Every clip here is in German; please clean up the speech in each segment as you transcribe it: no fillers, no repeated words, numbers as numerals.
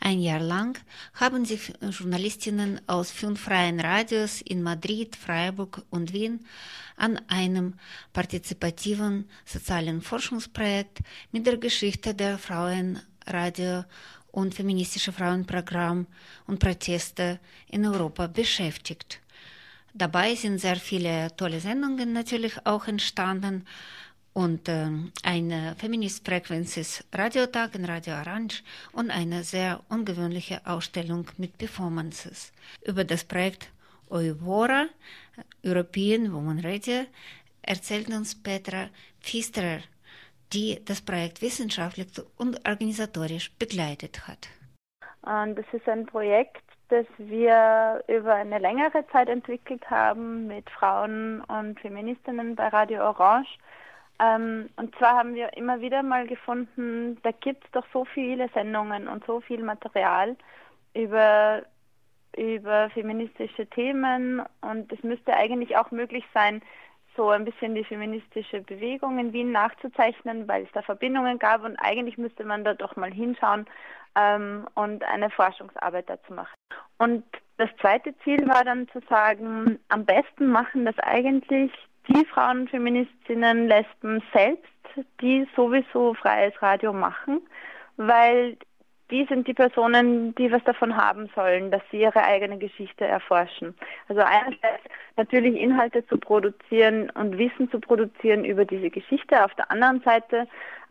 Ein Jahr lang haben sich Journalistinnen aus 5 freien Radios in Madrid, Freiburg und Wien an einem partizipativen sozialen Forschungsprojekt mit der Geschichte der Frauenradio und feministische Frauenprogramm und Proteste in Europa beschäftigt. Dabei sind sehr viele tolle Sendungen natürlich auch entstanden. Und eine Feminist Frequencies Radiotag in Radio Orange und eine sehr ungewöhnliche Ausstellung mit Performances. Über das Projekt EUWORA, European Women Radio, erzählt uns Petra Pfisterer, die das Projekt wissenschaftlich und organisatorisch begleitet hat. Das ist ein Projekt, das wir über eine längere Zeit entwickelt haben mit Frauen und Feministinnen bei Radio Orange. Und zwar haben wir immer wieder mal gefunden, da gibt es doch so viele Sendungen und so viel Material über feministische Themen, und es müsste eigentlich auch möglich sein, so ein bisschen die feministische Bewegung in Wien nachzuzeichnen, weil es da Verbindungen gab, und eigentlich müsste man da doch mal hinschauen und eine Forschungsarbeit dazu machen. Und das zweite Ziel war dann zu sagen, am besten machen das eigentlich die Frauenfeministinnen, Lesben selbst, die sowieso freies Radio machen, weil die sind die Personen, die was davon haben sollen, dass sie ihre eigene Geschichte erforschen. Also einerseits natürlich Inhalte zu produzieren und Wissen zu produzieren über diese Geschichte, auf der anderen Seite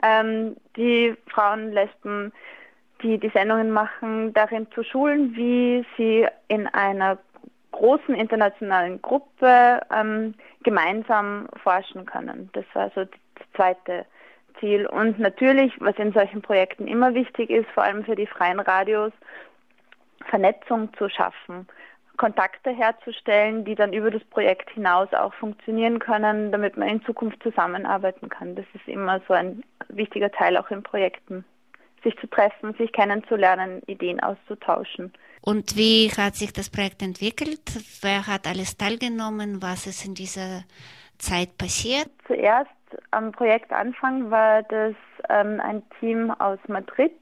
die Frauen, Lesben, die die Sendungen machen, darin zu schulen, wie sie in einer großen internationalen Gruppe gemeinsam forschen können. Das war so das zweite Ziel. Und natürlich, was in solchen Projekten immer wichtig ist, vor allem für die freien Radios, Vernetzung zu schaffen, Kontakte herzustellen, die dann über das Projekt hinaus auch funktionieren können, damit man in Zukunft zusammenarbeiten kann. Das ist immer so ein wichtiger Teil auch in Projekten. Sich zu treffen, sich kennenzulernen, Ideen auszutauschen. Und wie hat sich das Projekt entwickelt? Wer hat alles teilgenommen? Was ist in dieser Zeit passiert? Zuerst am Projektanfang war das ein Team aus Madrid,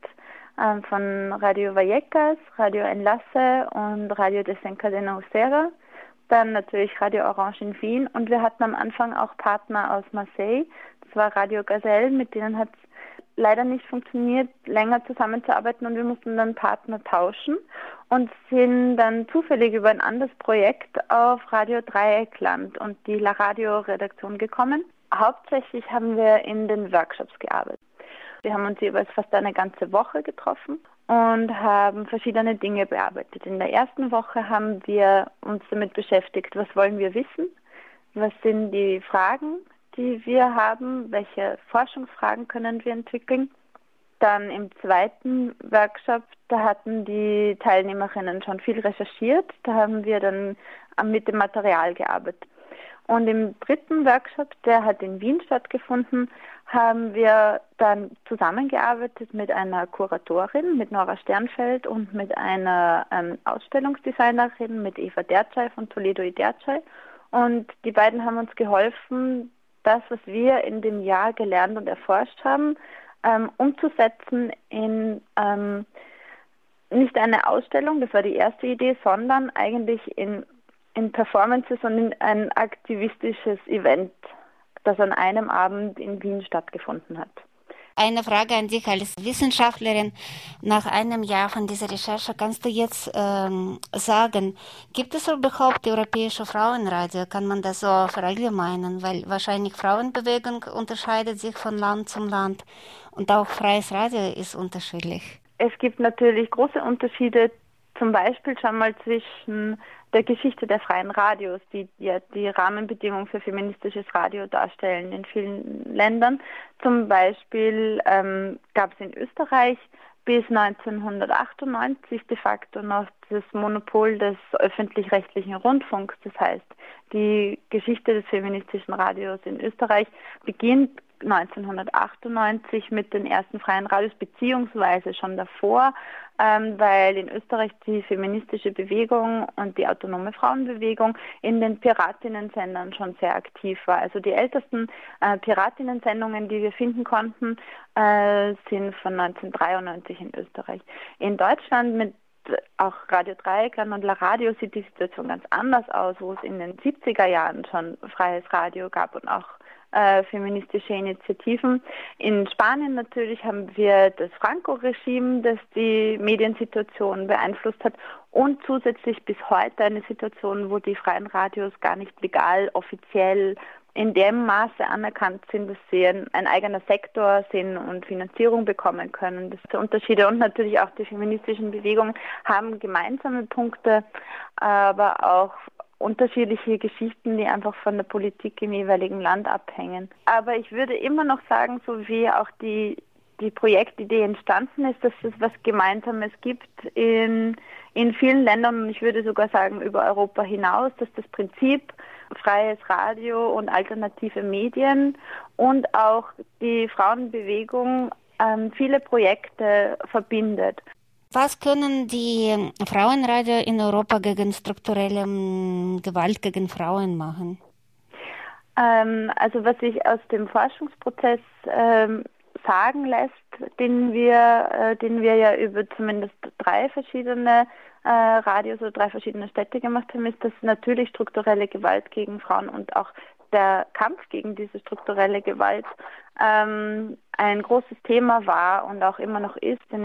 von Radio Vallecas, Radio Enlace und Radio Desencadena Usera. Dann natürlich Radio Orange in Wien, und wir hatten am Anfang auch Partner aus Marseille. Das war Radio Gazelle, mit denen hat es leider nicht funktioniert, länger zusammenzuarbeiten, und wir mussten dann Partner tauschen und sind dann zufällig über ein anderes Projekt auf Radio Dreieckland und die La Radio-Redaktion gekommen. Hauptsächlich haben wir in den Workshops gearbeitet. Wir haben uns jeweils fast eine ganze Woche getroffen und haben verschiedene Dinge bearbeitet. In der ersten Woche haben wir uns damit beschäftigt, was wollen wir wissen, was sind die Fragen, die wir haben, welche Forschungsfragen können wir entwickeln. Dann im zweiten Workshop, da hatten die Teilnehmerinnen schon viel recherchiert, da haben wir dann mit dem Material gearbeitet. Und im dritten Workshop, der hat in Wien stattgefunden, haben wir dann zusammengearbeitet mit einer Kuratorin, mit Nora Sternfeld, und mit einer Ausstellungsdesignerin, mit Eva Dertschei von Toledo y Dertschei. Und die beiden haben uns geholfen, das, was wir in dem Jahr gelernt und erforscht haben, umzusetzen in nicht eine Ausstellung, das war die erste Idee, sondern eigentlich in Performances und in ein aktivistisches Event, das an einem Abend in Wien stattgefunden hat. Eine Frage an dich als Wissenschaftlerin. Nach einem Jahr von dieser Recherche, kannst du jetzt sagen, gibt es überhaupt europäische Frauenradio? Kann man das so verallgemeinern? Weil wahrscheinlich Frauenbewegung unterscheidet sich von Land zu Land und auch freies Radio ist unterschiedlich. Es gibt natürlich große Unterschiede, zum Beispiel schon mal zwischen der Geschichte der freien Radios, die ja die Rahmenbedingungen für feministisches Radio darstellen in vielen Ländern. Zum Beispiel gab es in Österreich bis 1998 de facto noch das Monopol des öffentlich-rechtlichen Rundfunks. Das heißt, die Geschichte des feministischen Radios in Österreich beginnt 1998 mit den ersten freien Radios, beziehungsweise schon davor weil in Österreich die feministische Bewegung und die autonome Frauenbewegung in den Piratinnen-Sendern schon sehr aktiv war. Also die ältesten Piratinnen-Sendungen, die wir finden konnten, sind von 1993 in Österreich. In Deutschland mit auch Radio Dreieckland und La Radio sieht die Situation ganz anders aus, wo es in den 70er Jahren schon freies Radio gab und auch feministische Initiativen. In Spanien natürlich haben wir das Franco-Regime, das die Mediensituation beeinflusst hat, und zusätzlich bis heute eine Situation, wo die freien Radios gar nicht legal, offiziell in dem Maße anerkannt sind, dass sie ein eigener Sektor sind und Finanzierung bekommen können. Das sind Unterschiede, und natürlich auch die feministischen Bewegungen haben gemeinsame Punkte, aber auch unterschiedliche Geschichten, die einfach von der Politik im jeweiligen Land abhängen. Aber ich würde immer noch sagen, so wie auch die Projektidee entstanden ist, dass es was Gemeinsames gibt in vielen Ländern, und ich würde sogar sagen über Europa hinaus, dass das Prinzip freies Radio und alternative Medien und auch die Frauenbewegung viele Projekte verbindet. Was können die Frauenradio in Europa gegen strukturelle Gewalt gegen Frauen machen? Also was sich aus dem Forschungsprozess sagen lässt, den wir ja über zumindest 3 verschiedene Radios oder 3 verschiedene Städte gemacht haben, ist, dass natürlich strukturelle Gewalt gegen Frauen und auch der Kampf gegen diese strukturelle Gewalt ein großes Thema war und auch immer noch ist in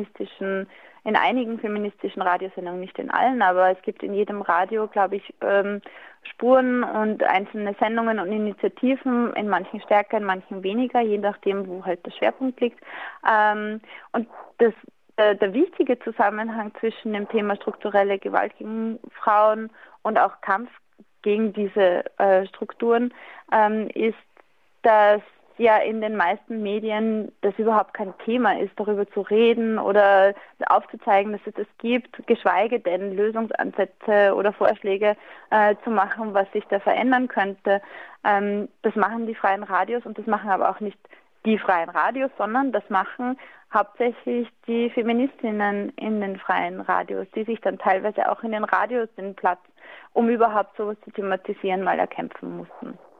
einigen feministischen Radiosendungen, nicht in allen, aber es gibt in jedem Radio, glaube ich, Spuren und einzelne Sendungen und Initiativen, in manchen stärker, in manchen weniger, je nachdem, wo halt der Schwerpunkt liegt. Und der wichtige Zusammenhang zwischen dem Thema strukturelle Gewalt gegen Frauen und auch Kampf gegen diese Strukturen ist, dass ja in den meisten Medien das überhaupt kein Thema ist, darüber zu reden oder aufzuzeigen, dass es das gibt, geschweige denn Lösungsansätze oder Vorschläge zu machen, was sich da verändern könnte. Das machen die freien Radios, und das machen aber auch nicht die freien Radios, sondern das machen hauptsächlich die Feministinnen in den freien Radios, die sich dann teilweise auch in den Radios den Platz, um überhaupt sowas zu thematisieren, mal erkämpfen mussten.